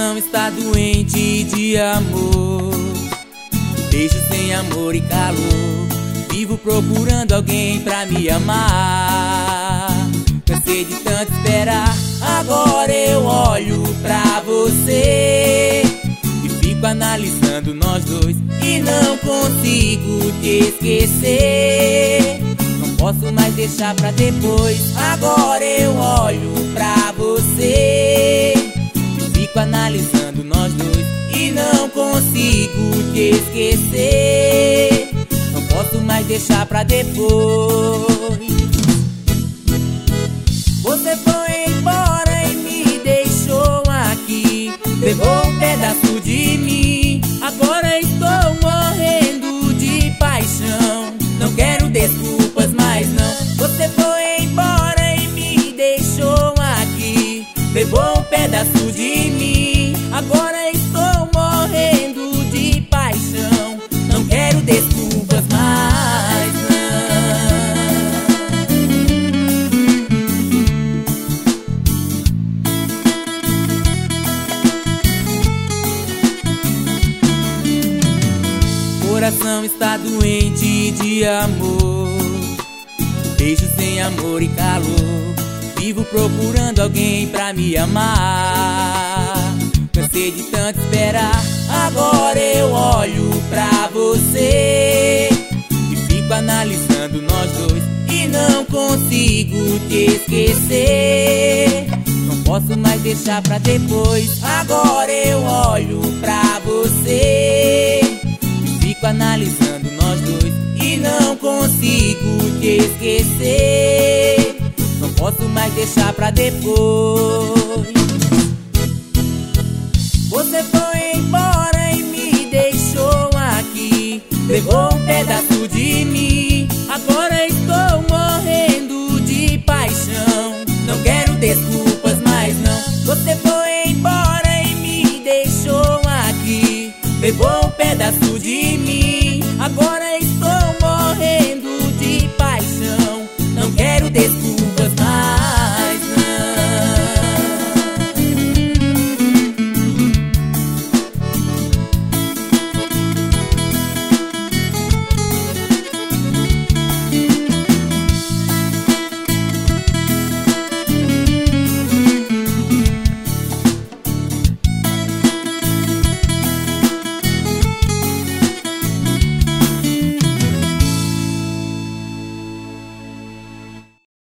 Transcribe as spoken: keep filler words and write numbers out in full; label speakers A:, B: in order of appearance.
A: coração está doente de amor. Beijo sem amor e calor. Vivo procurando alguém pra me amar. Cansei de tanto esperar. Agora eu olho pra você e fico analisando nós dois e não consigo te esquecer. Não posso mais deixar pra depois. Agora eu olho pra você e fico analisando nós dois e não consigo te esquecer. Não posso mais deixar pra depois. Você foi embora e me deixou aqui, levou um pedaço de mim. Agora estou morrendo de paixão. Não quero desculpas mais não. Você foi embora e me deixou aqui, levou um pedaço de mim. Agora estou morrendo de paixão. Não quero desculpas mais não. Coração está doente de amor. Beijo sem amor e calor. Vivo procurando alguém pra me amar. Cansei de tanto esperar. Agora eu olho pra você e fico analisando nós dois e não consigo te esquecer. Não posso mais deixar pra depois. Agora eu olho pra você e fico analisando nós dois e não consigo te esquecer. Não posso mais deixar pra depois. Você foi embora e me deixou aqui, levou um pedaço de mim. Agora estou morrendo de paixão. Não quero desculpas mais não. Você foi embora e me deixou aqui, levou um pedaço de